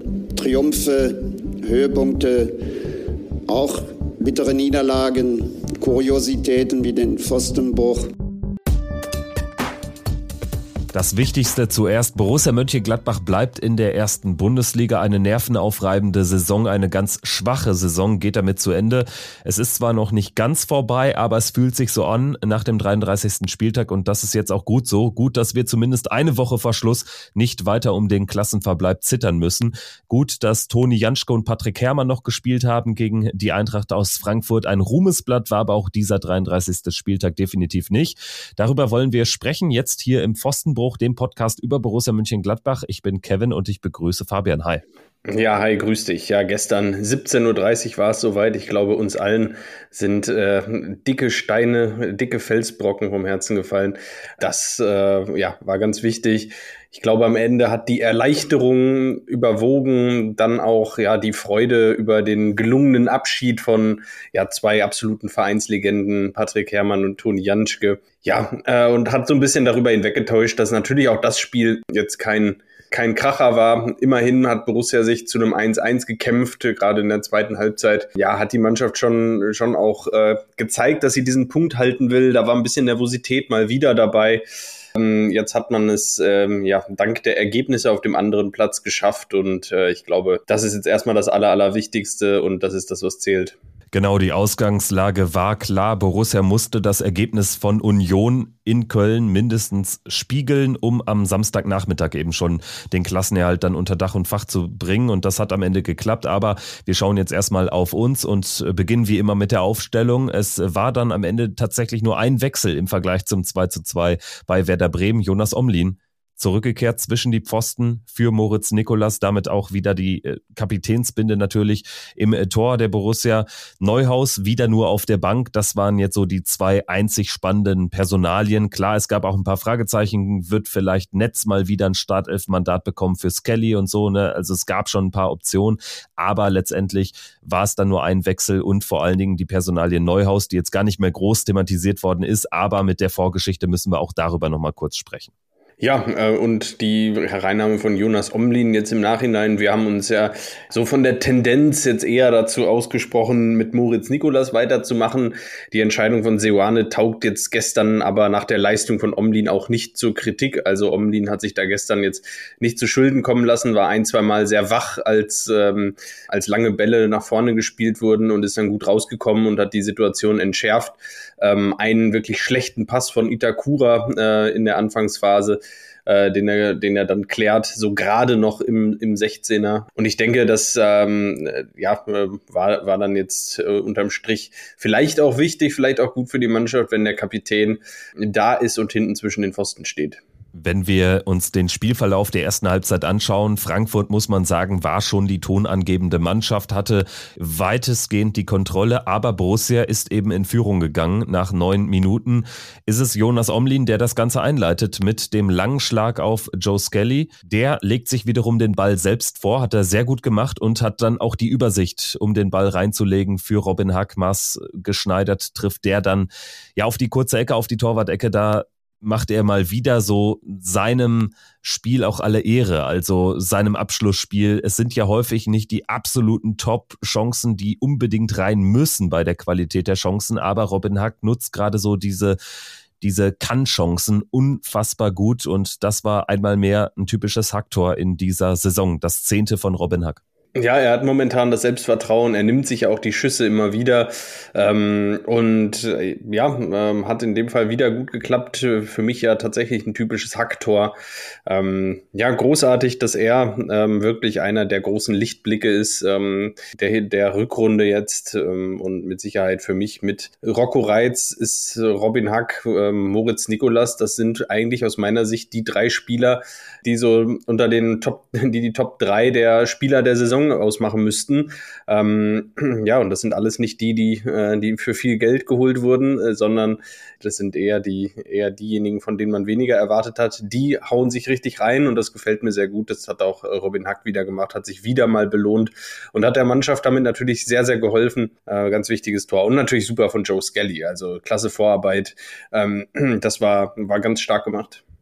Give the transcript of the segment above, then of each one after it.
Triumphe, Höhepunkte, auch bittere Niederlagen, Kuriositäten wie den Pfostenbruch. Das Wichtigste zuerst, Borussia Mönchengladbach bleibt in der ersten Bundesliga. Eine nervenaufreibende Saison, eine ganz schwache Saison geht damit zu Ende. Es ist zwar noch nicht ganz vorbei, aber es fühlt sich so an nach dem 33. Spieltag und das ist jetzt auch gut so. Gut, dass wir zumindest eine Woche vor Schluss nicht weiter um den Klassenverbleib zittern müssen. Gut, dass Toni Janschke und Patrick Herrmann noch gespielt haben gegen die Eintracht aus Frankfurt. Ein Ruhmesblatt war aber auch dieser 33. Spieltag definitiv nicht. Darüber wollen wir sprechen, jetzt hier im Pfostenbruch, dem Podcast über Borussia Mönchengladbach. Ich bin Kevin und ich begrüße Fabian. Hi. Ja, hi, grüß dich. Ja, gestern 17.30 Uhr war es soweit. Ich glaube, uns allen sind dicke Steine, dicke Felsbrocken vom Herzen gefallen. Das war ganz wichtig. Ich glaube, am Ende hat die Erleichterung überwogen, dann auch die Freude über den gelungenen Abschied von zwei absoluten Vereinslegenden, Patrick Herrmann und Toni Janschke. Und hat so ein bisschen darüber hinweggetäuscht, dass natürlich auch das Spiel jetzt kein Kracher war. Immerhin hat Borussia sich zu einem 1-1 gekämpft, gerade in der zweiten Halbzeit. Ja, hat die Mannschaft schon auch gezeigt, dass sie diesen Punkt halten will. Da war ein bisschen Nervosität mal wieder dabei. Jetzt hat man es dank der Ergebnisse auf dem anderen Platz geschafft und ich glaube, das ist jetzt erstmal das Allerwichtigste und das ist das, was zählt. Genau, die Ausgangslage war klar. Borussia musste das Ergebnis von Union in Köln mindestens spiegeln, um am Samstagnachmittag eben schon den Klassenerhalt dann unter Dach und Fach zu bringen. Und das hat am Ende geklappt. Aber wir schauen jetzt erstmal auf uns und beginnen wie immer mit der Aufstellung. Es war dann am Ende tatsächlich nur ein Wechsel im Vergleich zum 2:2 bei Werder Bremen. Jonas Omlin zurückgekehrt zwischen die Pfosten für Moritz Nicolas, damit auch wieder die Kapitänsbinde natürlich im Tor der Borussia. Neuhaus wieder nur auf der Bank, das waren jetzt so die zwei einzig spannenden Personalien. Klar, es gab auch ein paar Fragezeichen, wird vielleicht Netz mal wieder ein Startelf-Mandat bekommen für Skelly und so, ne? Also es gab schon ein paar Optionen, aber letztendlich war es dann nur ein Wechsel und vor allen Dingen die Personalie Neuhaus, die jetzt gar nicht mehr groß thematisiert worden ist, aber mit der Vorgeschichte müssen wir auch darüber nochmal kurz sprechen. Ja, und die Hereinnahme von Jonas Omlin jetzt im Nachhinein, wir haben uns ja so von der Tendenz jetzt eher dazu ausgesprochen, mit Moritz Nicolas weiterzumachen. Die Entscheidung von Seoane taugt jetzt gestern aber nach der Leistung von Omlin auch nicht zur Kritik. Also Omlin hat sich da gestern jetzt nicht zu Schulden kommen lassen, war 1-2 Mal sehr wach, als lange Bälle nach vorne gespielt wurden und ist dann gut rausgekommen und hat die Situation entschärft. Einen wirklich schlechten Pass von Itakura in der Anfangsphase, den er dann klärt, so gerade noch im 16er. Und ich denke, das war dann jetzt unterm Strich vielleicht auch wichtig, vielleicht auch gut für die Mannschaft, wenn der Kapitän da ist und hinten zwischen den Pfosten steht. Wenn wir uns den Spielverlauf der ersten Halbzeit anschauen, Frankfurt, muss man sagen, war schon die tonangebende Mannschaft, hatte weitestgehend die Kontrolle, aber Borussia ist eben in Führung gegangen. Nach 9 Minuten ist es Jonas Omlin, der das Ganze einleitet mit dem langen Schlag auf Joe Skelly. Der legt sich wiederum den Ball selbst vor, hat er sehr gut gemacht und hat dann auch die Übersicht, um den Ball reinzulegen für Robin Hack. Maßgeschneidert trifft der dann auf die kurze Ecke, auf die Torwart-Ecke, da macht er mal wieder so seinem Spiel auch alle Ehre, also seinem Abschlussspiel. Es sind ja häufig nicht die absoluten Top-Chancen, die unbedingt rein müssen bei der Qualität der Chancen, aber Robin Hack nutzt gerade so diese Kann-Chancen unfassbar gut und das war einmal mehr ein typisches Hack-Tor in dieser Saison, das 10. von Robin Hack. Ja, er hat momentan das Selbstvertrauen, er nimmt sich auch die Schüsse immer wieder hat in dem Fall wieder gut geklappt. Für mich ja tatsächlich ein typisches Hacktor. Großartig, dass er wirklich einer der großen Lichtblicke ist, der Rückrunde jetzt und mit Sicherheit für mich mit Rocco Reitz ist Robin Hack, Moritz Nicolas, das sind eigentlich aus meiner Sicht die 3 Spieler, die so unter den die Top 3 der Spieler der Saison ausmachen müssten. Und das sind alles nicht die für viel Geld geholt wurden, sondern das sind eher diejenigen, von denen man weniger erwartet hat. Die hauen sich richtig rein und das gefällt mir sehr gut. Das hat auch Robin Hack wieder gemacht, hat sich wieder mal belohnt und hat der Mannschaft damit natürlich sehr, sehr geholfen. Ganz wichtiges Tor und natürlich super von Joe Skelly. Also klasse Vorarbeit. Das war ganz stark gemacht.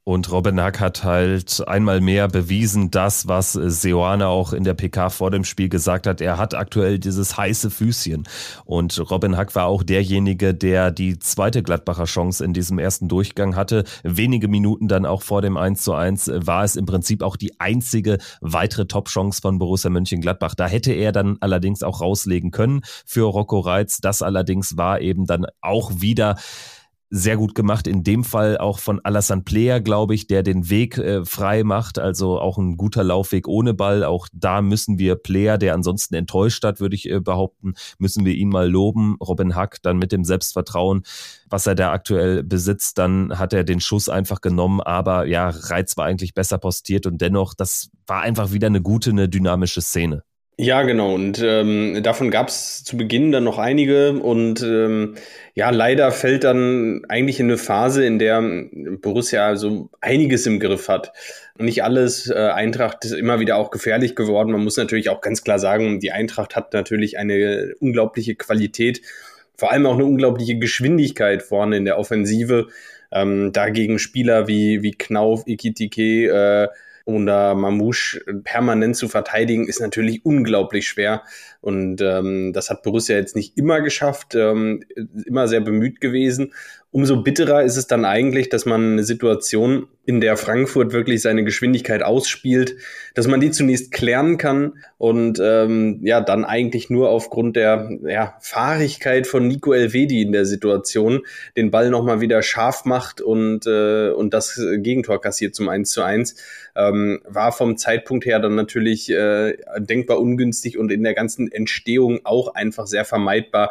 Und Robin Hack hat halt einmal mehr bewiesen, das, was Seoane auch in der PK vor dem Spiel gesagt hat. Er hat aktuell dieses heiße Füßchen. Und Robin Hack war auch derjenige, der die zweite Gladbacher Chance in diesem ersten Durchgang hatte. Wenige Minuten dann auch vor dem 1:1 war es im Prinzip auch die einzige weitere Top-Chance von Borussia Mönchengladbach. Da hätte er dann allerdings auch rauslegen können für Rocco Reitz. Das allerdings war eben dann auch wieder sehr gut gemacht, in dem Fall auch von Alassane Player, glaube ich, der den Weg frei macht, also auch ein guter Laufweg ohne Ball. Auch da müssen wir Player, der ansonsten enttäuscht hat, würde ich behaupten, müssen wir ihn mal loben. Robin Hack dann mit dem Selbstvertrauen, was er da aktuell besitzt, dann hat er den Schuss einfach genommen, aber ja, Reitz war eigentlich besser postiert und dennoch, das war einfach wieder eine gute, eine dynamische Szene. Ja, genau. Und davon gab es zu Beginn dann noch einige. Und ja, leider fällt dann eigentlich in eine Phase, in der Borussia so einiges im Griff hat. Nicht alles. Eintracht ist immer wieder auch gefährlich geworden. Man muss natürlich auch ganz klar sagen, die Eintracht hat natürlich eine unglaubliche Qualität, vor allem auch eine unglaubliche Geschwindigkeit vorne in der Offensive. Dagegen Spieler wie Knauf, Ekitike, oder Mamouche permanent zu verteidigen, ist natürlich unglaublich schwer. Und das hat Borussia jetzt nicht immer geschafft, immer sehr bemüht gewesen. Umso bitterer ist es dann eigentlich, dass man eine Situation, in der Frankfurt wirklich seine Geschwindigkeit ausspielt, dass man die zunächst klären kann und ja dann eigentlich nur aufgrund der Fahrigkeit von Nico Elvedi in der Situation den Ball nochmal wieder scharf macht und das Gegentor kassiert zum 1:1. War vom Zeitpunkt her dann natürlich denkbar ungünstig und in der ganzen Entstehung auch einfach sehr vermeidbar.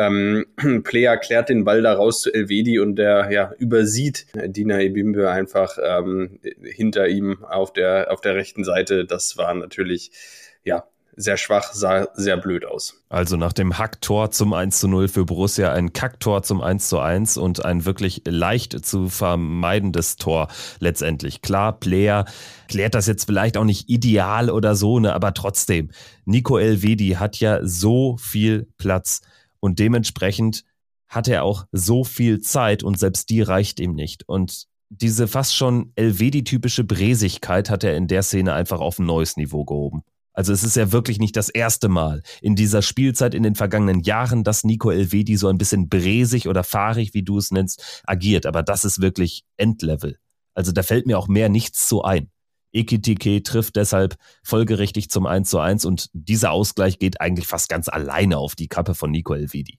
Player klärt den Ball da raus zu Elvedi und der übersieht Dina Ebimbe einfach hinter ihm auf der rechten Seite. Das war natürlich sehr schwach, sah sehr blöd aus. Also nach dem Hacktor zum 1:0 für Borussia ein Kacktor zum 1:1 und ein wirklich leicht zu vermeidendes Tor letztendlich. Klar, Player klärt das jetzt vielleicht auch nicht ideal oder so, ne, aber trotzdem, Nico Elvedi hat ja so viel Platz und dementsprechend hat er auch so viel Zeit und selbst die reicht ihm nicht. Und diese fast schon Elvedi-typische Bräsigkeit hat er in der Szene einfach auf ein neues Niveau gehoben. Also es ist ja wirklich nicht das erste Mal in dieser Spielzeit in den vergangenen Jahren, dass Nico Elvedi so ein bisschen bräsig oder fahrig, wie du es nennst, agiert. Aber das ist wirklich Endlevel. Also da fällt mir auch mehr nichts so ein. Ekitike trifft deshalb folgerichtig zum 1:1 und dieser Ausgleich geht eigentlich fast ganz alleine auf die Kappe von Nico Elvedi.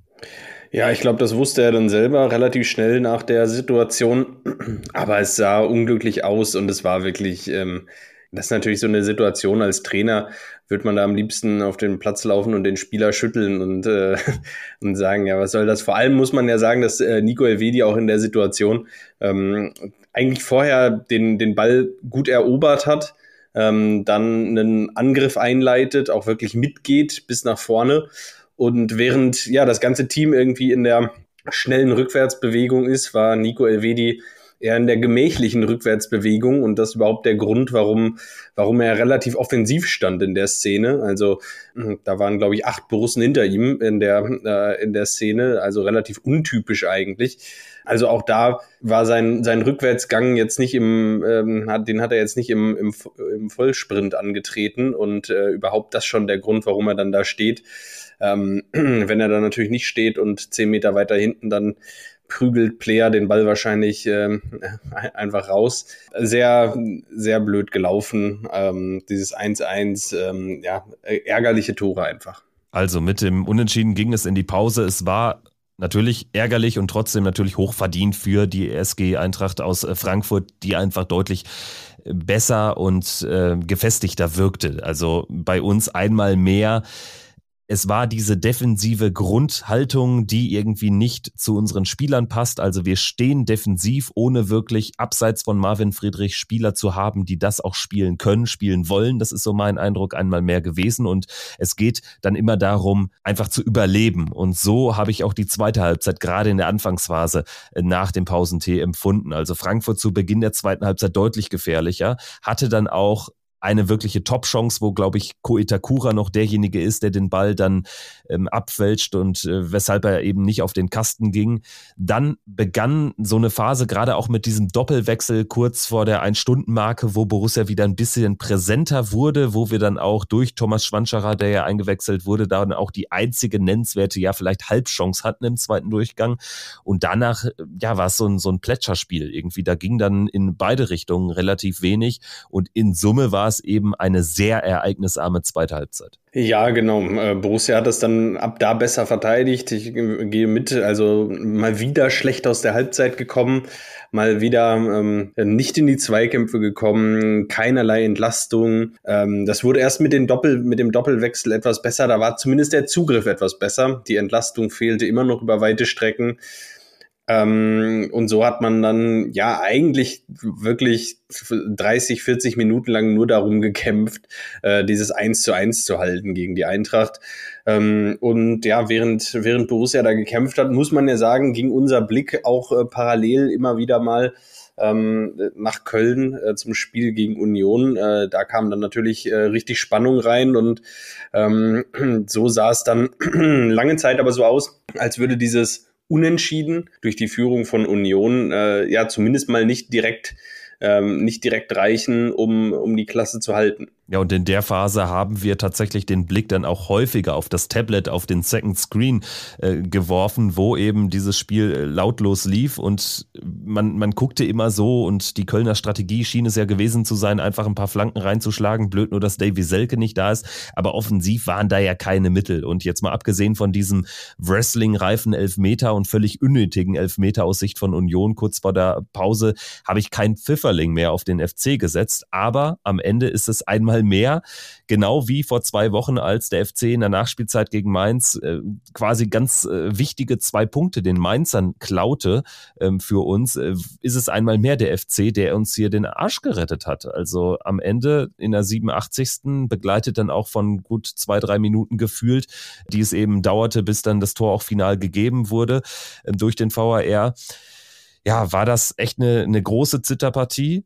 Ja, ich glaube, das wusste er dann selber relativ schnell nach der Situation. Aber es sah unglücklich aus und es war wirklich, das ist natürlich so eine Situation als Trainer, wird man da am liebsten auf den Platz laufen und den Spieler schütteln und sagen, ja, was soll das? Vor allem muss man ja sagen, dass Nico Elvedi auch in der Situation eigentlich vorher den Ball gut erobert hat, dann einen Angriff einleitet, auch wirklich mitgeht bis nach vorne. Und während das ganze Team irgendwie in der schnellen Rückwärtsbewegung ist, war Nico Elvedi eher in der gemächlichen Rückwärtsbewegung und das ist überhaupt der Grund, warum er relativ offensiv stand in der Szene. Also da waren, glaube ich, 8 Borussen hinter ihm in der Szene, also relativ untypisch eigentlich. Also auch da war sein Rückwärtsgang jetzt nicht den hat er jetzt nicht im Vollsprint angetreten und überhaupt das schon der Grund, warum er dann da steht. Wenn er dann natürlich nicht steht und 10 Meter weiter hinten, dann prügelt Player den Ball wahrscheinlich einfach raus. Sehr, sehr blöd gelaufen. Dieses 1:1, ärgerliche Tore einfach. Also mit dem Unentschieden ging es in die Pause. Es war natürlich ärgerlich und trotzdem natürlich hochverdient für die SG Eintracht aus Frankfurt, die einfach deutlich besser und gefestigter wirkte. Also bei uns einmal mehr. Es war diese defensive Grundhaltung, die irgendwie nicht zu unseren Spielern passt. Also wir stehen defensiv, ohne wirklich abseits von Marvin Friedrich Spieler zu haben, die das auch spielen können, spielen wollen. Das ist so mein Eindruck einmal mehr gewesen. Und es geht dann immer darum, einfach zu überleben. Und so habe ich auch die zweite Halbzeit gerade in der Anfangsphase nach dem Pausentee empfunden. Also Frankfurt zu Beginn der zweiten Halbzeit deutlich gefährlicher, hatte dann auch eine wirkliche Top-Chance, wo, glaube ich, Ko Itakura noch derjenige ist, der den Ball dann abfälscht und weshalb er eben nicht auf den Kasten ging. Dann begann so eine Phase, gerade auch mit diesem Doppelwechsel kurz vor der 1-Stunden-Marke, wo Borussia wieder ein bisschen präsenter wurde, wo wir dann auch durch Thomas Schwanscherer, der ja eingewechselt wurde, dann auch die einzige nennenswerte, ja vielleicht Halbchance hatten im zweiten Durchgang. Und danach, ja, war es so ein Plätscherspiel irgendwie. Da ging dann in beide Richtungen relativ wenig und in Summe war es eben eine sehr ereignisarme zweite Halbzeit. Ja, genau. Borussia hat das dann ab da besser verteidigt. Ich gehe mit, also mal wieder schlecht aus der Halbzeit gekommen, mal wieder nicht in die Zweikämpfe gekommen, keinerlei Entlastung. Das wurde erst mit dem Doppelwechsel etwas besser, da war zumindest der Zugriff etwas besser. Die Entlastung fehlte immer noch über weite Strecken. Und so hat man dann ja eigentlich wirklich 30, 40 Minuten lang nur darum gekämpft, dieses 1:1 zu halten gegen die Eintracht. Und ja, während Borussia da gekämpft hat, muss man ja sagen, ging unser Blick auch parallel immer wieder mal nach Köln zum Spiel gegen Union. Da kam dann natürlich richtig Spannung rein und so sah es dann lange Zeit aber so aus, als würde dieses Unentschieden durch die Führung von Union ja zumindest mal nicht direkt reichen, um die Klasse zu halten. Ja, und in der Phase haben wir tatsächlich den Blick dann auch häufiger auf das Tablet, auf den Second Screen geworfen, wo eben dieses Spiel lautlos lief und man guckte immer so und die Kölner Strategie schien es ja gewesen zu sein, einfach ein paar Flanken reinzuschlagen. Blöd nur, dass Davy Selke nicht da ist, aber offensiv waren da ja keine Mittel und jetzt mal abgesehen von diesem Wrestling-reifen Elfmeter und völlig unnötigen Elfmeter aus Sicht von Union kurz vor der Pause habe ich keinen Pfifferling mehr auf den FC gesetzt, aber am Ende ist es einmal mehr, genau wie vor 2 Wochen, als der FC in der Nachspielzeit gegen Mainz quasi ganz wichtige 2 Punkte den Mainzern klaute für uns, ist es einmal mehr der FC, der uns hier den Arsch gerettet hat. Also am Ende in der 87. begleitet dann auch von gut 2-3 Minuten gefühlt, die es eben dauerte, bis dann das Tor auch final gegeben wurde durch den VAR. Ja, war das echt eine große Zitterpartie.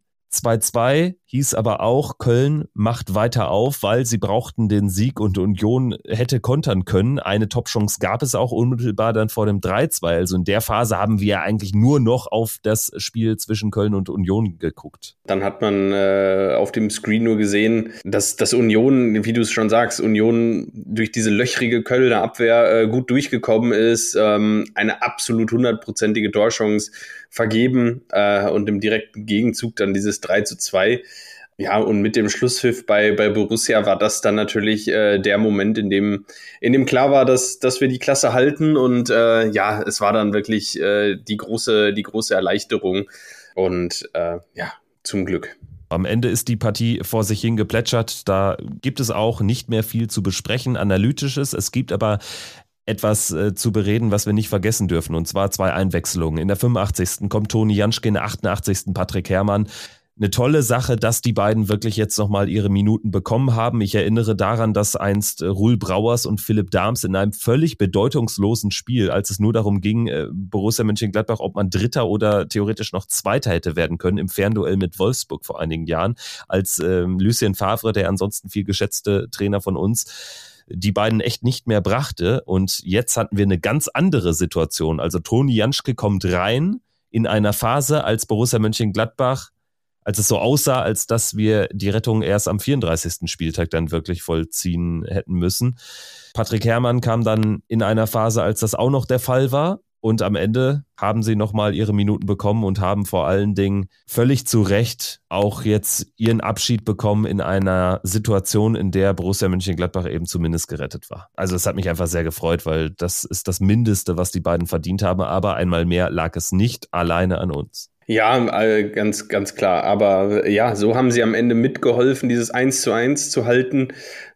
2:2 hieß aber auch, Köln macht weiter auf, weil sie brauchten den Sieg und Union hätte kontern können. Eine Top-Chance gab es auch unmittelbar dann vor dem 3:2. Also in der Phase haben wir ja eigentlich nur noch auf das Spiel zwischen Köln und Union geguckt. Dann hat man auf dem Screen nur gesehen, dass Union, wie du es schon sagst, Union durch diese löchrige Kölner Abwehr gut durchgekommen ist, eine absolut 100%ige Torchance vergeben und im direkten Gegenzug dann dieses 3:2. Ja, und mit dem Schlusspfiff bei Borussia war das dann natürlich der Moment, in dem klar war, dass wir die Klasse halten und ja, es war dann wirklich die große Erleichterung und ja, zum Glück. Am Ende ist die Partie vor sich hin geplätschert, da gibt es auch nicht mehr viel zu besprechen, Analytisches, es gibt aber etwas zu bereden, was wir nicht vergessen dürfen, und zwar 2 Einwechslungen. In der 85. kommt Toni Janschke, in der 88. Patrick Herrmann. Eine tolle Sache, dass die beiden wirklich jetzt nochmal ihre Minuten bekommen haben. Ich erinnere daran, dass einst Ruhl Brauers und Philipp Dahms in einem völlig bedeutungslosen Spiel, als es nur darum ging, Borussia Mönchengladbach, ob man Dritter oder theoretisch noch Zweiter hätte werden können, im Fernduell mit Wolfsburg vor einigen Jahren, als Lucien Favre, der ansonsten viel geschätzte Trainer von uns, die beiden echt nicht mehr brachte. Und jetzt hatten wir eine ganz andere Situation. Also Toni Janschke kommt rein in einer Phase, als Borussia Mönchengladbach, als es so aussah, als dass wir die Rettung erst am 34. Spieltag dann wirklich vollziehen hätten müssen. Patrick Herrmann kam dann in einer Phase, als das auch noch der Fall war. Und am Ende haben sie nochmal ihre Minuten bekommen und haben vor allen Dingen völlig zu Recht auch jetzt ihren Abschied bekommen in einer Situation, in der Borussia Mönchengladbach eben zumindest gerettet war. Also es hat mich einfach sehr gefreut, weil das ist das Mindeste, was die beiden verdient haben. Aber einmal mehr lag es nicht alleine an uns. Ja, ganz, ganz klar. Aber ja, so haben sie am Ende mitgeholfen, dieses 1:1 zu halten.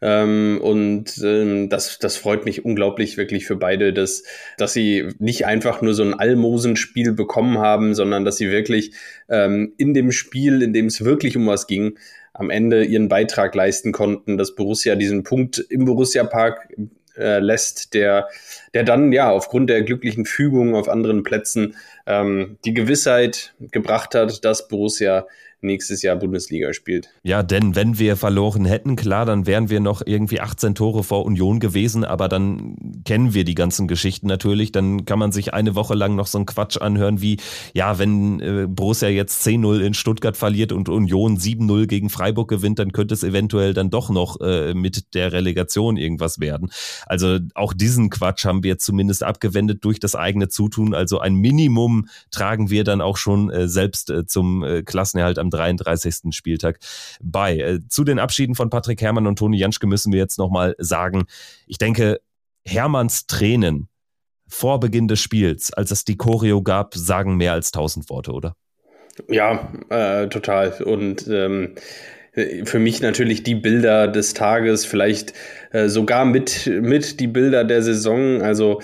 Das freut mich unglaublich wirklich für beide, dass sie nicht einfach nur so ein Almosenspiel bekommen haben, sondern dass sie wirklich in dem Spiel, in dem es wirklich um was ging, am Ende ihren Beitrag leisten konnten, dass Borussia diesen Punkt im Borussia-Park lässt, der dann ja aufgrund der glücklichen Fügung auf anderen Plätzen die Gewissheit gebracht hat, dass Borussia nächstes Jahr Bundesliga spielt. Ja, denn wenn wir verloren hätten, klar, dann wären wir noch irgendwie 18 Tore vor Union gewesen, aber dann kennen wir die ganzen Geschichten natürlich, dann kann man sich eine Woche lang noch so einen Quatsch anhören wie, ja, wenn Borussia jetzt 10-0 in Stuttgart verliert und Union 7-0 gegen Freiburg gewinnt, dann könnte es eventuell dann doch noch mit der Relegation irgendwas werden. Also auch diesen Quatsch haben wir zumindest abgewendet durch das eigene Zutun, also ein Minimum tragen wir dann auch schon selbst zum Klassenerhalt am 33. Spieltag bei. Zu den Abschieden von Patrick Herrmann und Toni Janschke müssen wir jetzt nochmal sagen, ich denke, Herrmanns Tränen vor Beginn des Spiels, als es die Choreo gab, sagen mehr als 1000 Worte, oder? Ja, total. Und für mich natürlich die Bilder des Tages, vielleicht sogar mit die Bilder der Saison. Also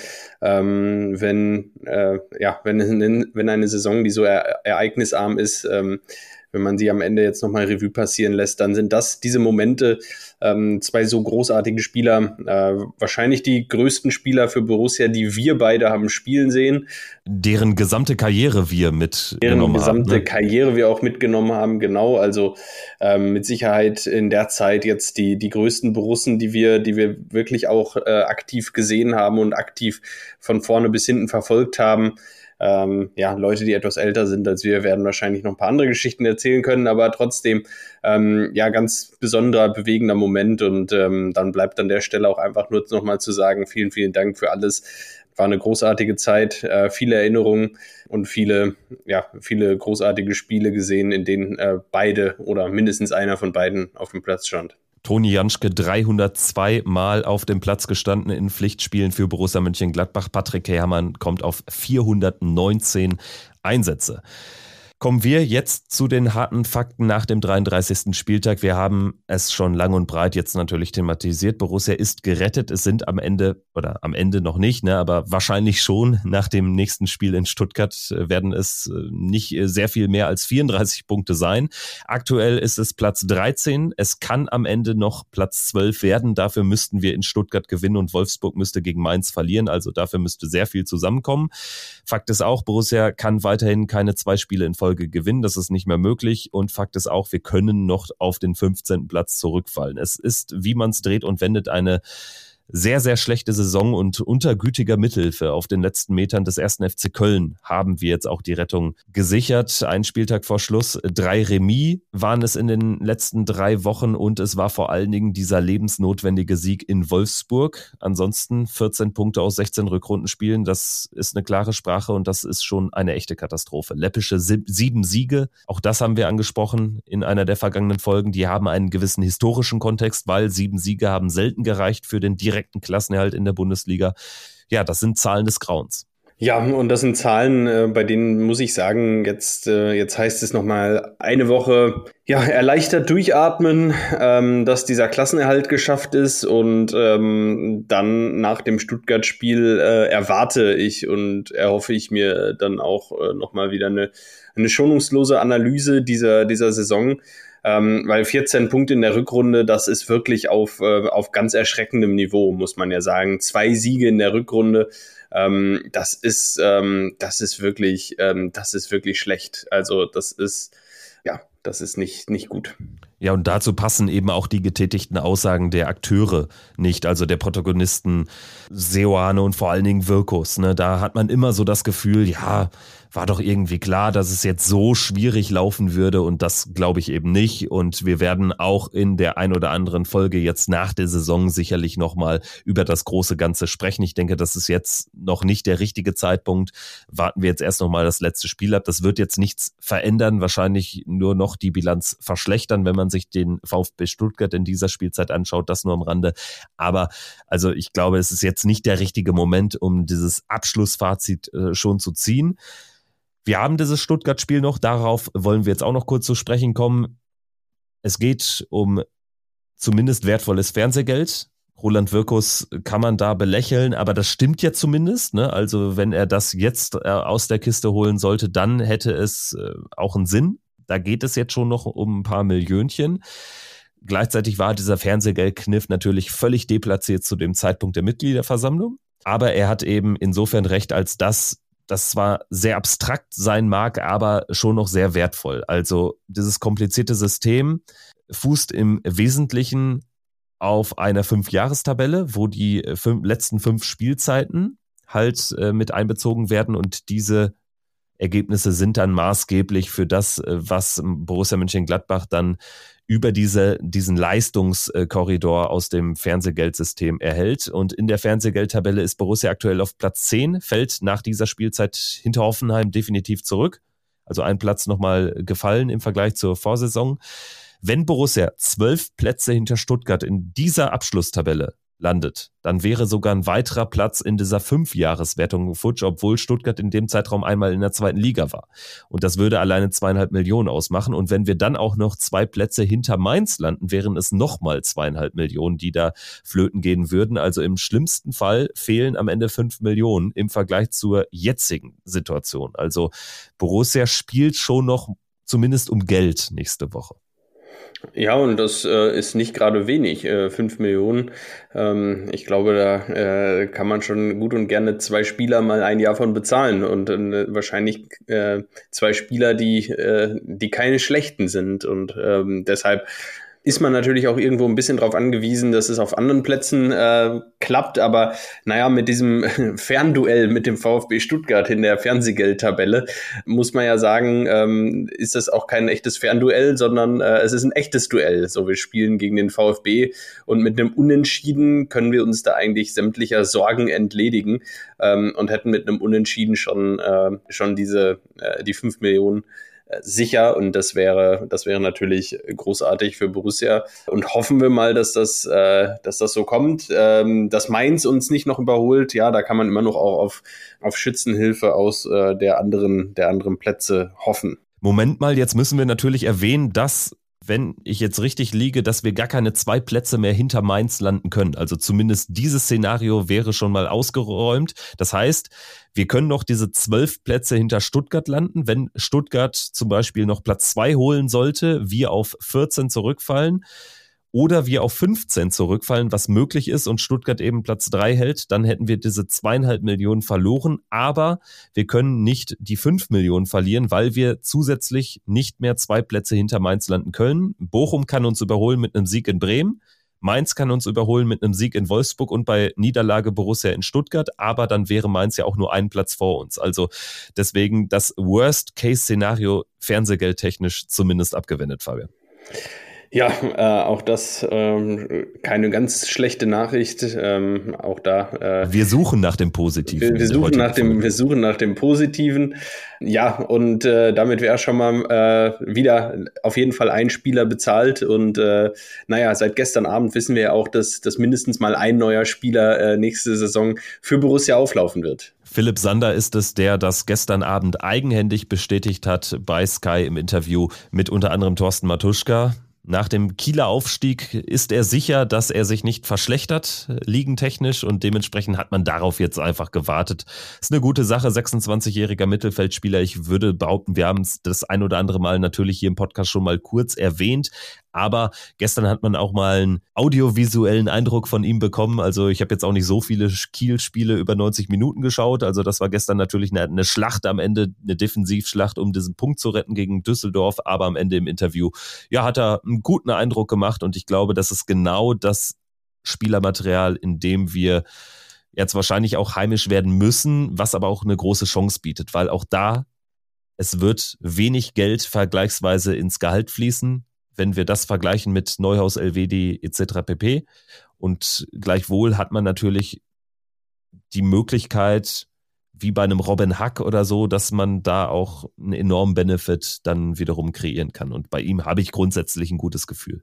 wenn eine Saison, die so ereignisarm ist, wenn man sie am Ende jetzt nochmal Revue passieren lässt, dann sind das diese Momente, zwei so großartige Spieler, wahrscheinlich die größten Spieler für Borussia, die wir beide haben spielen sehen. Deren gesamte Karriere wir mitgenommen haben. Deren gesamte Karriere wir auch mitgenommen haben, genau. Also mit Sicherheit in der Zeit jetzt die größten Borussen, die wir wirklich auch aktiv gesehen haben und aktiv von vorne bis hinten verfolgt haben. Leute, die etwas älter sind als wir, werden wahrscheinlich noch ein paar andere Geschichten erzählen können, aber trotzdem, ganz besonderer, bewegender Moment und dann bleibt an der Stelle auch einfach nur nochmal zu sagen, vielen, vielen Dank für alles. War eine großartige Zeit, viele Erinnerungen und viele großartige Spiele gesehen, in denen beide oder mindestens einer von beiden auf dem Platz stand. Toni Janschke 302 Mal auf dem Platz gestanden in Pflichtspielen für Borussia Mönchengladbach. Patrick Herrmann kommt auf 419 Einsätze. Kommen wir jetzt zu den harten Fakten nach dem 33. Spieltag. Wir haben es schon lang und breit jetzt natürlich thematisiert. Borussia ist gerettet. Es sind am Ende noch nicht, aber wahrscheinlich schon nach dem nächsten Spiel in Stuttgart werden es nicht sehr viel mehr als 34 Punkte sein. Aktuell ist es Platz 13. Es kann am Ende noch Platz 12 werden. Dafür müssten wir in Stuttgart gewinnen und Wolfsburg müsste gegen Mainz verlieren. Also dafür müsste sehr viel zusammenkommen. Fakt ist auch, Borussia kann weiterhin keine 2 Spiele in Folge gewinnen, das ist nicht mehr möglich und Fakt ist auch, wir können noch auf den 15. Platz zurückfallen. Es ist, wie man es dreht und wendet, eine sehr, sehr schlechte Saison und unter gütiger Mithilfe auf den letzten Metern des 1. FC Köln haben wir jetzt auch die Rettung gesichert. Ein Spieltag vor Schluss, 3 Remis waren es in den letzten 3 Wochen und es war vor allen Dingen dieser lebensnotwendige Sieg in Wolfsburg. Ansonsten 14 Punkte aus 16 Rückrundenspielen, das ist eine klare Sprache und das ist schon eine echte Katastrophe. Läppische 7 Siege, auch das haben wir angesprochen in einer der vergangenen Folgen, die haben einen gewissen historischen Kontext, weil 7 Siege haben selten gereicht für den direkten Klassenerhalt in der Bundesliga. Ja, das sind Zahlen des Grauens. Ja, und das sind Zahlen, bei denen muss ich sagen, jetzt heißt es nochmal eine Woche, erleichtert durchatmen, dass dieser Klassenerhalt geschafft ist und dann nach dem Stuttgart-Spiel erwarte ich und erhoffe ich mir dann auch nochmal wieder eine schonungslose Analyse dieser Saison. Weil 14 Punkte in der Rückrunde, das ist wirklich auf ganz erschreckendem Niveau, muss man ja sagen. 2 Siege in der Rückrunde, das ist wirklich schlecht. Also das ist nicht gut. Ja, und dazu passen eben auch die getätigten Aussagen der Akteure nicht, also der Protagonisten Seoane und vor allen Dingen Wirkus. Ne? Da hat man immer so das Gefühl, war doch irgendwie klar, dass es jetzt so schwierig laufen würde und das glaube ich eben nicht. Und wir werden auch in der ein oder anderen Folge jetzt nach der Saison sicherlich nochmal über das große Ganze sprechen. Ich denke, das ist jetzt noch nicht der richtige Zeitpunkt. Warten wir jetzt erst nochmal das letzte Spiel ab. Das wird jetzt nichts verändern, wahrscheinlich nur noch die Bilanz verschlechtern, wenn man sich den VfB Stuttgart in dieser Spielzeit anschaut, das nur am Rande. Aber also ich glaube, es ist jetzt nicht der richtige Moment, um dieses Abschlussfazit schon zu ziehen. Wir haben dieses Stuttgart-Spiel noch, darauf wollen wir jetzt auch noch kurz zu sprechen kommen. Es geht um zumindest wertvolles Fernsehgeld. Roland Wirkus kann man da belächeln, aber das stimmt ja zumindest. Ne? Also wenn er das jetzt aus der Kiste holen sollte, dann hätte es auch einen Sinn. Da geht es jetzt schon noch um ein paar Millionchen. Gleichzeitig war dieser Fernsehgeldkniff natürlich völlig deplatziert zu dem Zeitpunkt der Mitgliederversammlung. Aber er hat eben insofern recht, als dass das zwar sehr abstrakt sein mag, aber schon noch sehr wertvoll. Also dieses komplizierte System fußt im Wesentlichen auf einer 5-Jahres-Tabelle, wo die letzten 5 Spielzeiten halt mit einbezogen werden und diese Ergebnisse sind dann maßgeblich für das, was Borussia Mönchengladbach dann über diesen Leistungskorridor aus dem Fernsehgeldsystem erhält. Und in der Fernsehgeldtabelle ist Borussia aktuell auf Platz 10, fällt nach dieser Spielzeit hinter Hoffenheim definitiv zurück. Also ein Platz nochmal gefallen im Vergleich zur Vorsaison. Wenn Borussia 12 Plätze hinter Stuttgart in dieser Abschlusstabelle landet, dann wäre sogar ein weiterer Platz in dieser 5-Jahres-Wertung futsch, obwohl Stuttgart in dem Zeitraum einmal in der 2. Liga war. Und das würde alleine 2,5 Millionen ausmachen. Und wenn wir dann auch noch 2 Plätze hinter Mainz landen, wären es nochmal 2,5 Millionen, die da flöten gehen würden. Also im schlimmsten Fall fehlen am Ende 5 Millionen im Vergleich zur jetzigen Situation. Also Borussia spielt schon noch zumindest um Geld nächste Woche. Ja, und das ist nicht gerade wenig, 5 Millionen. Ich glaube, da kann man schon gut und gerne 2 Spieler mal ein Jahr von bezahlen und wahrscheinlich 2 Spieler, die keine schlechten sind. Und deshalb ist man natürlich auch irgendwo ein bisschen darauf angewiesen, dass es auf anderen Plätzen klappt. Aber naja, mit diesem Fernduell mit dem VfB Stuttgart in der Fernsehgeldtabelle muss man ja sagen, ist das auch kein echtes Fernduell, sondern es ist ein echtes Duell. So, wir spielen gegen den VfB und mit einem Unentschieden können wir uns da eigentlich sämtlicher Sorgen entledigen und hätten mit einem Unentschieden schon die 5 Millionen sicher, und das wäre natürlich großartig für Borussia, und hoffen wir mal, dass das so kommt, dass Mainz uns nicht noch überholt. Ja, da kann man immer noch auch auf Schützenhilfe aus der anderen Plätze hoffen. Moment mal, jetzt müssen wir natürlich erwähnen, dass, wenn ich jetzt richtig liege, dass wir gar keine 2 Plätze mehr hinter Mainz landen können. Also zumindest dieses Szenario wäre schon mal ausgeräumt. Das heißt, wir können noch diese 12 Plätze hinter Stuttgart landen. Wenn Stuttgart zum Beispiel noch Platz 2 holen sollte, wir auf 14 zurückfallen oder wir auf 15 zurückfallen, was möglich ist, und Stuttgart eben Platz 3 hält, dann hätten wir diese 2,5 Millionen verloren. Aber wir können nicht die 5 Millionen verlieren, weil wir zusätzlich nicht mehr 2 Plätze hinter Mainz landen können. Bochum kann uns überholen mit einem Sieg in Bremen. Mainz kann uns überholen mit einem Sieg in Wolfsburg und bei Niederlage Borussia in Stuttgart, aber dann wäre Mainz ja auch nur einen Platz vor uns. Also deswegen das Worst-Case-Szenario fernsehgeldtechnisch zumindest abgewendet, Fabian. Ja, auch das keine ganz schlechte Nachricht. Auch da. Wir suchen nach dem Positiven. Wir suchen nach dem Positiven. Ja, und damit wäre schon mal wieder auf jeden Fall ein Spieler bezahlt. Und seit gestern Abend wissen wir ja auch, dass mindestens mal ein neuer Spieler nächste Saison für Borussia auflaufen wird. Philipp Sander ist es, der das gestern Abend eigenhändig bestätigt hat bei Sky im Interview mit unter anderem Thorsten Matuschka. Nach dem Kieler Aufstieg ist er sicher, dass er sich nicht verschlechtert, ligentechnisch, und dementsprechend hat man darauf jetzt einfach gewartet. Ist eine gute Sache, 26-jähriger Mittelfeldspieler. Ich würde behaupten, wir haben es das ein oder andere Mal natürlich hier im Podcast schon mal kurz erwähnt, aber gestern hat man auch mal einen audiovisuellen Eindruck von ihm bekommen. Also ich habe jetzt auch nicht so viele Kiel-Spiele über 90 Minuten geschaut. Also das war gestern natürlich eine Schlacht am Ende, eine Defensivschlacht, um diesen Punkt zu retten gegen Düsseldorf. Aber am Ende im Interview, ja, hat er einen guten Eindruck gemacht. Und ich glaube, das ist genau das Spielermaterial, in dem wir jetzt wahrscheinlich auch heimisch werden müssen, was aber auch eine große Chance bietet. Weil auch da, es wird wenig Geld vergleichsweise ins Gehalt fließen, wenn wir das vergleichen mit Neuhaus, Elvedi etc. pp. Und gleichwohl hat man natürlich die Möglichkeit, wie bei einem Robin Hack oder so, dass man da auch einen enormen Benefit dann wiederum kreieren kann. Und bei ihm habe ich grundsätzlich ein gutes Gefühl.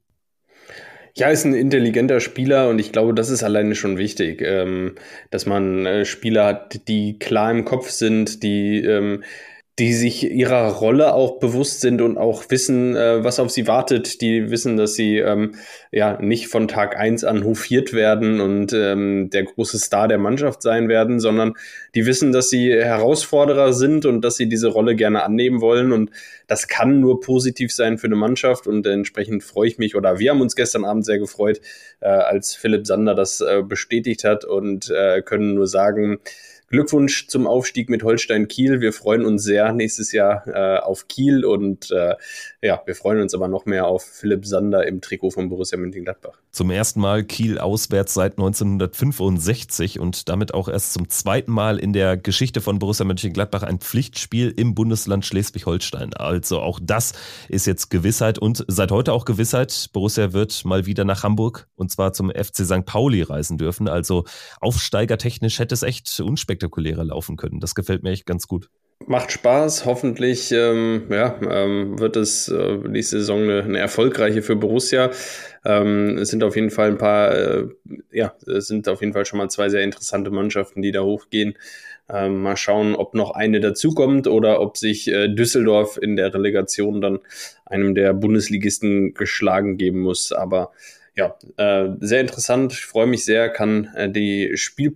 Ja, ist ein intelligenter Spieler, und ich glaube, das ist alleine schon wichtig, dass man Spieler hat, die klar im Kopf sind, die sich ihrer Rolle auch bewusst sind und auch wissen, was auf sie wartet. Die wissen, dass sie nicht von Tag 1 an hofiert werden und der große Star der Mannschaft sein werden, sondern die wissen, dass sie Herausforderer sind und dass sie diese Rolle gerne annehmen wollen. Und das kann nur positiv sein für eine Mannschaft, und entsprechend freue ich mich, oder wir haben uns gestern Abend sehr gefreut, als Philipp Sander das bestätigt hat, und können nur sagen, Glückwunsch zum Aufstieg mit Holstein Kiel. Wir freuen uns sehr nächstes Jahr auf Kiel und wir freuen uns aber noch mehr auf Philipp Sander im Trikot von Borussia Mönchengladbach. Zum ersten Mal Kiel auswärts seit 1965 und damit auch erst zum zweiten Mal in der Geschichte von Borussia Mönchengladbach ein Pflichtspiel im Bundesland Schleswig-Holstein. Also auch das ist jetzt Gewissheit und seit heute auch Gewissheit. Borussia wird mal wieder nach Hamburg und zwar zum FC St. Pauli reisen dürfen. Also aufsteigertechnisch hätte es echt unspektakulärer laufen können. Das gefällt mir echt ganz gut. Macht Spaß. Hoffentlich wird es nächste Saison eine erfolgreiche für Borussia. Es sind auf jeden Fall es sind auf jeden Fall schon mal 2 sehr interessante Mannschaften, die da hochgehen. Mal schauen, ob noch eine dazukommt oder ob sich Düsseldorf in der Relegation dann einem der Bundesligisten geschlagen geben muss. Aber ja, sehr interessant. Ich freue mich sehr, kann die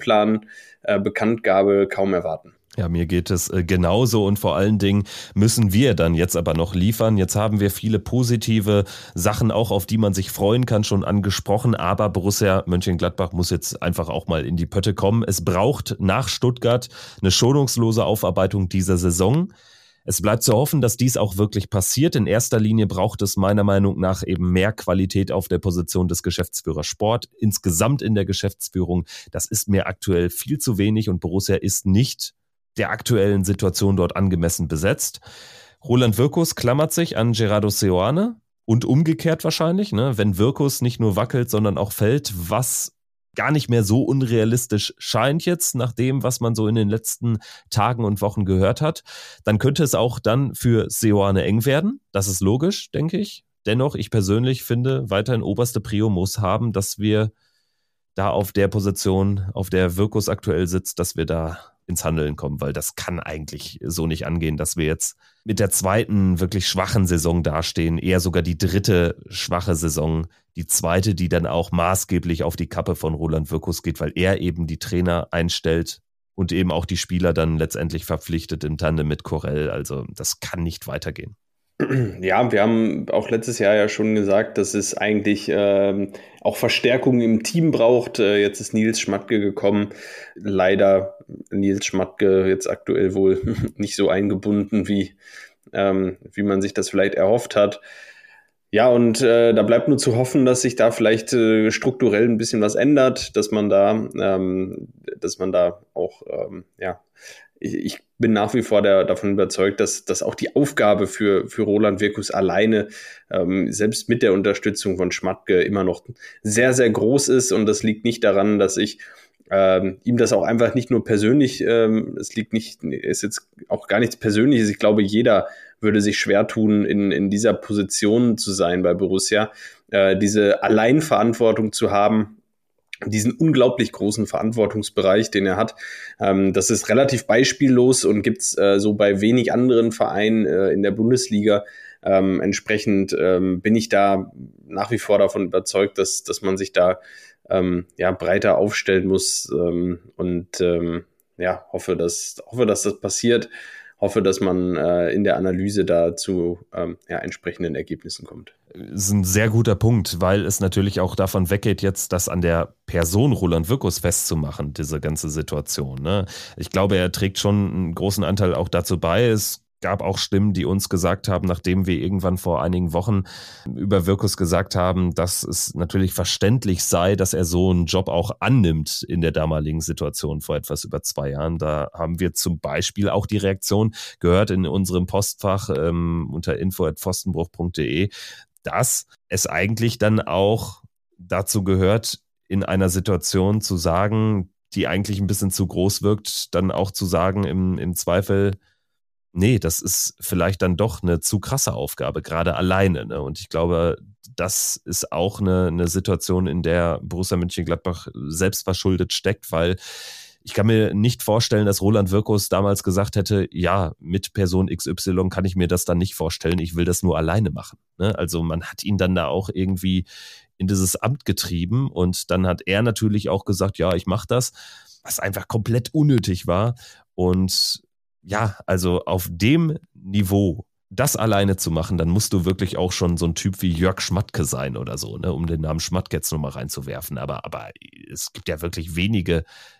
Spielplan-Bekanntgabe kaum erwarten. Ja, mir geht es genauso und vor allen Dingen müssen wir dann jetzt aber noch liefern. Jetzt haben wir viele positive Sachen auch, auf die man sich freuen kann, schon angesprochen. Aber Borussia Mönchengladbach muss jetzt einfach auch mal in die Pötte kommen. Es braucht nach Stuttgart eine schonungslose Aufarbeitung dieser Saison. Es bleibt zu hoffen, dass dies auch wirklich passiert. In erster Linie braucht es meiner Meinung nach eben mehr Qualität auf der Position des Geschäftsführers Sport. Insgesamt in der Geschäftsführung, das ist mir aktuell viel zu wenig und Borussia ist nicht der aktuellen Situation dort angemessen besetzt. Roland Wirkus klammert sich an Gerardo Seoane und umgekehrt wahrscheinlich, ne? Wenn Wirkus nicht nur wackelt, sondern auch fällt, was gar nicht mehr so unrealistisch scheint jetzt, nach dem, was man so in den letzten Tagen und Wochen gehört hat, dann könnte es auch dann für Seoane eng werden. Das ist logisch, denke ich. Dennoch, ich persönlich finde, weiterhin oberste Prio muss haben, dass wir da auf der Position, auf der Wirkus aktuell sitzt, dass wir da ins Handeln kommen, weil das kann eigentlich so nicht angehen, dass wir jetzt mit der zweiten wirklich schwachen Saison dastehen, eher sogar die dritte schwache Saison, die zweite, die dann auch maßgeblich auf die Kappe von Roland Wirkus geht, weil er eben die Trainer einstellt und eben auch die Spieler dann letztendlich verpflichtet im Tandem mit Korell. Also das kann nicht weitergehen. Ja, wir haben auch letztes Jahr ja schon gesagt, dass es eigentlich auch Verstärkung im Team braucht. Jetzt ist Nils Schmatke gekommen. Leider Nils Schmatke jetzt aktuell wohl nicht so eingebunden, wie man sich das vielleicht erhofft hat. Ja, und da bleibt nur zu hoffen, dass sich da vielleicht strukturell ein bisschen was ändert, dass man da auch, ich bin nach wie vor davon überzeugt, dass auch die Aufgabe für Roland Wirkus alleine, selbst mit der Unterstützung von Schmatke, immer noch sehr, sehr groß ist. Und das liegt nicht daran, dass ich ihm das auch einfach nicht nur persönlich, ist jetzt auch gar nichts Persönliches. Ich glaube, jeder würde sich schwer tun, in dieser Position zu sein bei Borussia, diese Alleinverantwortung zu haben, diesen unglaublich großen Verantwortungsbereich, den er hat. Das ist relativ beispiellos und gibt's so bei wenig anderen Vereinen in der Bundesliga. Entsprechend bin ich da nach wie vor davon überzeugt, dass man sich da breiter aufstellen muss hoffe, dass das passiert. Hoffe, dass man in der Analyse da zu entsprechenden Ergebnissen kommt. Das ist ein sehr guter Punkt, weil es natürlich auch davon weggeht, jetzt das an der Person Roland Wirkus festzumachen, diese ganze Situation. Ne? Ich glaube, er trägt schon einen großen Anteil auch dazu bei. Es gab auch Stimmen, die uns gesagt haben, nachdem wir irgendwann vor einigen Wochen über Wirkus gesagt haben, dass es natürlich verständlich sei, dass er so einen Job auch annimmt in der damaligen Situation vor etwas über 2 Jahren. Da haben wir zum Beispiel auch die Reaktion gehört in unserem Postfach unter info@pfostenbruch.de, dass es eigentlich dann auch dazu gehört, in einer Situation zu sagen, die eigentlich ein bisschen zu groß wirkt, dann auch zu sagen im Zweifel, nee, das ist vielleicht dann doch eine zu krasse Aufgabe, gerade alleine. Ne? Und ich glaube, das ist auch eine Situation, in der Borussia Mönchengladbach selbst verschuldet steckt, weil ich kann mir nicht vorstellen, dass Roland Wirkus damals gesagt hätte, ja, mit Person XY kann ich mir das dann nicht vorstellen, ich will das nur alleine machen. Ne? Also man hat ihn dann da auch irgendwie in dieses Amt getrieben und dann hat er natürlich auch gesagt, ja, ich mache das, was einfach komplett unnötig war. Und ja, also auf dem Niveau das alleine zu machen, dann musst du wirklich auch schon so ein Typ wie Jörg Schmatke sein oder so, ne, um den Namen Schmatke jetzt nochmal reinzuwerfen. Aber es gibt ja wirklich wenige,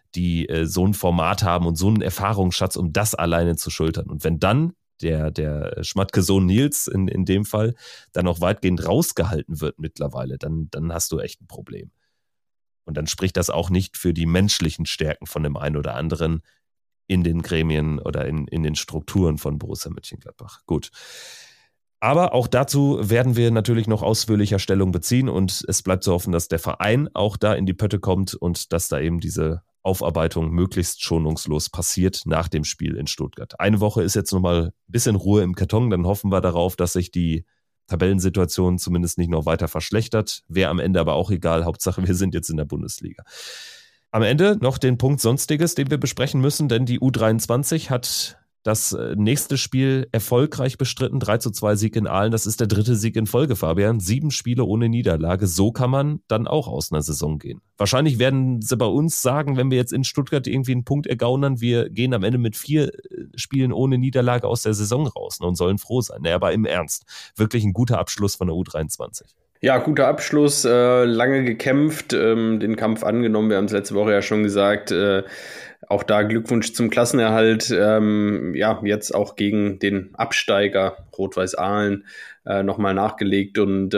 die so ein Format haben und so einen Erfahrungsschatz, um das alleine zu schultern. Und wenn dann der Schmatke-Sohn Nils in dem Fall dann auch weitgehend rausgehalten wird mittlerweile, dann hast du echt ein Problem. Und dann spricht das auch nicht für die menschlichen Stärken von dem einen oder anderen in den Gremien oder in den Strukturen von Borussia Mönchengladbach. Gut. Aber auch dazu werden wir natürlich noch ausführlicher Stellung beziehen und es bleibt zu hoffen, dass der Verein auch da in die Pötte kommt und dass da eben diese Aufarbeitung möglichst schonungslos passiert nach dem Spiel in Stuttgart. Eine Woche ist jetzt nochmal ein bisschen Ruhe im Karton, dann hoffen wir darauf, dass sich die Tabellensituation zumindest nicht noch weiter verschlechtert. Wäre am Ende aber auch egal, Hauptsache wir sind jetzt in der Bundesliga. Am Ende noch den Punkt Sonstiges, den wir besprechen müssen, denn die U23 hat das nächste Spiel erfolgreich bestritten, 3:2 Sieg in Aalen, das ist der 3. Sieg in Folge, Fabian. 7 Spiele ohne Niederlage, so kann man dann auch aus einer Saison gehen. Wahrscheinlich werden sie bei uns sagen, wenn wir jetzt in Stuttgart irgendwie einen Punkt ergaunern, wir gehen am Ende mit 4 Spielen ohne Niederlage aus der Saison raus, und sollen froh sein. Naja, aber im Ernst, wirklich ein guter Abschluss von der U23. Ja, guter Abschluss, lange gekämpft, den Kampf angenommen, wir haben es letzte Woche ja schon gesagt, auch da Glückwunsch zum Klassenerhalt, jetzt auch gegen den Absteiger Rot-Weiß Aalen nochmal nachgelegt und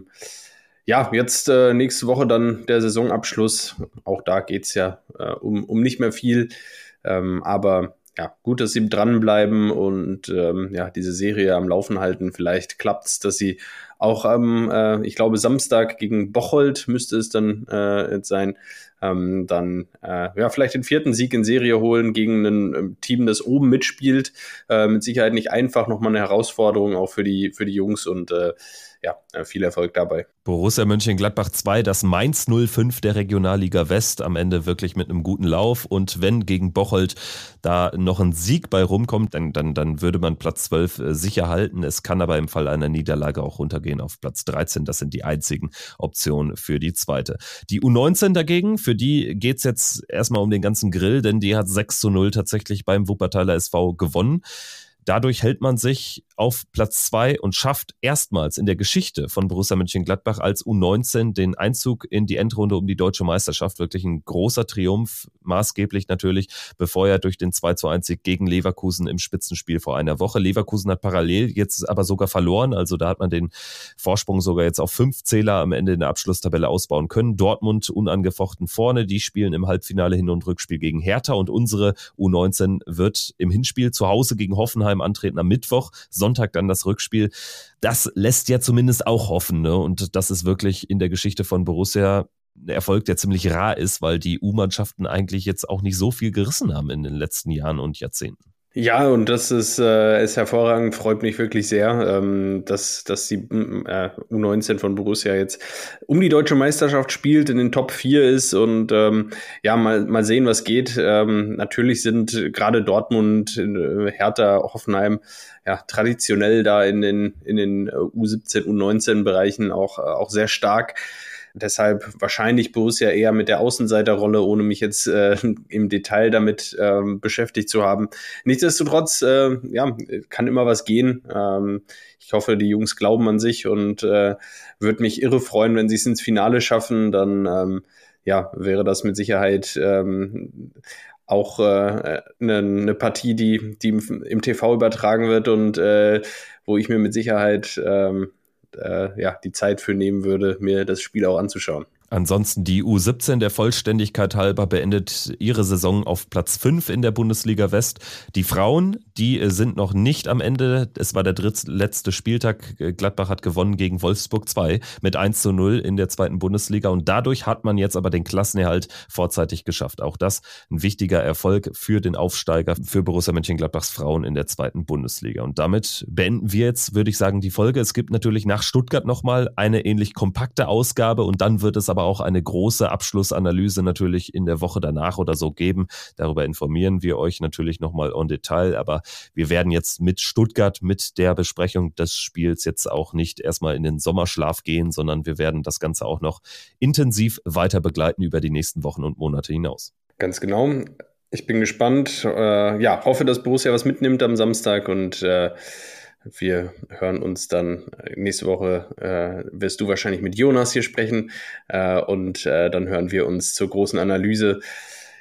jetzt nächste Woche dann der Saisonabschluss, auch da geht's ja um nicht mehr viel, aber ja, gut, dass sie dranbleiben und diese Serie am Laufen halten. Vielleicht klappt's, dass sie auch ich glaube, Samstag gegen Bocholt müsste es dann jetzt sein, vielleicht den 4. Sieg in Serie holen gegen ein Team, das oben mitspielt. Mit Sicherheit nicht einfach, nochmal eine Herausforderung auch für die Jungs und viel Erfolg dabei. Borussia Mönchengladbach 2, das Mainz 05 der Regionalliga West, am Ende wirklich mit einem guten Lauf, und wenn gegen Bocholt da noch ein Sieg bei rumkommt, dann würde man Platz 12 sicher halten. Es kann aber im Fall einer Niederlage auch runtergehen auf Platz 13. Das sind die einzigen Optionen für die zweite. Die U19 dagegen, für die geht's jetzt erstmal um den ganzen Grill, denn die hat 6:0 tatsächlich beim Wuppertaler SV gewonnen. Dadurch hält man sich auf Platz 2 und schafft erstmals in der Geschichte von Borussia Mönchengladbach als U19 den Einzug in die Endrunde um die deutsche Meisterschaft. Wirklich ein großer Triumph, maßgeblich natürlich befeuert durch den 2:1 Sieg gegen Leverkusen im Spitzenspiel vor einer Woche. Leverkusen hat parallel jetzt aber sogar verloren, also da hat man den Vorsprung sogar jetzt auf 5 Zähler am Ende in der Abschlusstabelle ausbauen können. Dortmund unangefochten vorne, die spielen im Halbfinale Hin- und Rückspiel gegen Hertha, und unsere U19 wird im Hinspiel zu Hause gegen Hoffenheim antreten am Mittwoch, Sonntag dann das Rückspiel. Das lässt ja zumindest auch hoffen, ne? Und das ist wirklich in der Geschichte von Borussia ein Erfolg, der ziemlich rar ist, weil die U-Mannschaften eigentlich jetzt auch nicht so viel gerissen haben in den letzten Jahren und Jahrzehnten. Ja, und das ist hervorragend, freut mich wirklich sehr, dass die U19 von Borussia jetzt um die deutsche Meisterschaft spielt, in den Top 4 ist und mal sehen, was geht. Natürlich sind gerade Dortmund, Hertha, Hoffenheim traditionell da in den U17, U19-Bereichen auch sehr stark. Deshalb wahrscheinlich Borussia eher mit der Außenseiterrolle, ohne mich jetzt im Detail damit beschäftigt zu haben. Nichtsdestotrotz, kann immer was gehen. Ich hoffe, die Jungs glauben an sich und würde mich irre freuen, wenn sie es ins Finale schaffen. Dann wäre das mit Sicherheit auch eine Partie, die im TV übertragen wird und wo ich mir mit Sicherheit die Zeit für nehmen würde, mir das Spiel auch anzuschauen. Ansonsten die U17 der Vollständigkeit halber beendet ihre Saison auf Platz 5 in der Bundesliga West. Die Frauen, die sind noch nicht am Ende. Es war der drittletzte Spieltag. Gladbach hat gewonnen gegen Wolfsburg 2 mit 1:0 in der zweiten Bundesliga. Und dadurch hat man jetzt aber den Klassenerhalt vorzeitig geschafft. Auch das ein wichtiger Erfolg für den Aufsteiger, für Borussia Mönchengladbachs Frauen in der zweiten Bundesliga. Und damit beenden wir jetzt, würde ich sagen, die Folge. Es gibt natürlich nach Stuttgart nochmal eine ähnlich kompakte Ausgabe und dann wird es aber auch eine große Abschlussanalyse natürlich in der Woche danach oder so geben. Darüber informieren wir euch natürlich nochmal en Detail, aber wir werden jetzt mit Stuttgart, mit der Besprechung des Spiels jetzt auch nicht erstmal in den Sommerschlaf gehen, sondern wir werden das Ganze auch noch intensiv weiter begleiten über die nächsten Wochen und Monate hinaus. Ganz genau. Ich bin gespannt. Hoffe, dass Borussia was mitnimmt am Samstag und wir hören uns dann nächste Woche, wirst du wahrscheinlich mit Jonas hier sprechen und dann hören wir uns zur großen Analyse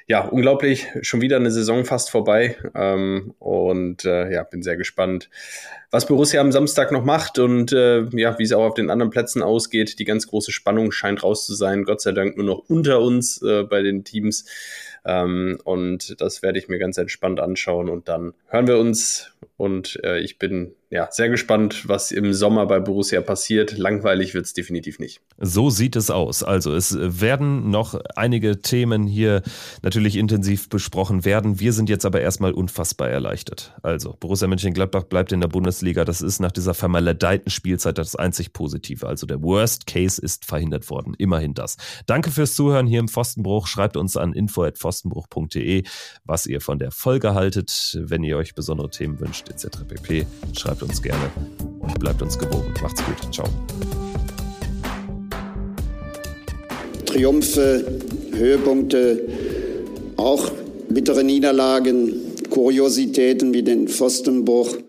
ja, unglaublich, schon wieder eine Saison fast vorbei bin sehr gespannt, was Borussia am Samstag noch macht und wie es auch auf den anderen Plätzen ausgeht. Die ganz große Spannung scheint raus zu sein, Gott sei Dank nur noch unter uns bei den Teams. Und das werde ich mir ganz entspannt anschauen und dann hören wir uns und ich bin sehr gespannt, was im Sommer bei Borussia passiert. Langweilig wird es definitiv nicht. So sieht es aus. Also es werden noch einige Themen hier natürlich intensiv besprochen werden. Wir sind jetzt aber erstmal unfassbar erleichtert. Also Borussia Mönchengladbach bleibt in der Bundesliga. Das ist nach dieser vermaledeiten Spielzeit das einzig Positive. Also der Worst Case ist verhindert worden. Immerhin das. Danke fürs Zuhören hier im Pfostenbruch. Schreibt uns an info@pfostenbruch.de, was ihr von der Folge haltet. Wenn ihr euch besondere Themen wünscht, etc. pp. Schreibt uns gerne und bleibt uns gewogen. Macht's gut. Ciao. Triumphe, Höhepunkte, auch bittere Niederlagen, Kuriositäten wie den Pfostenbruch.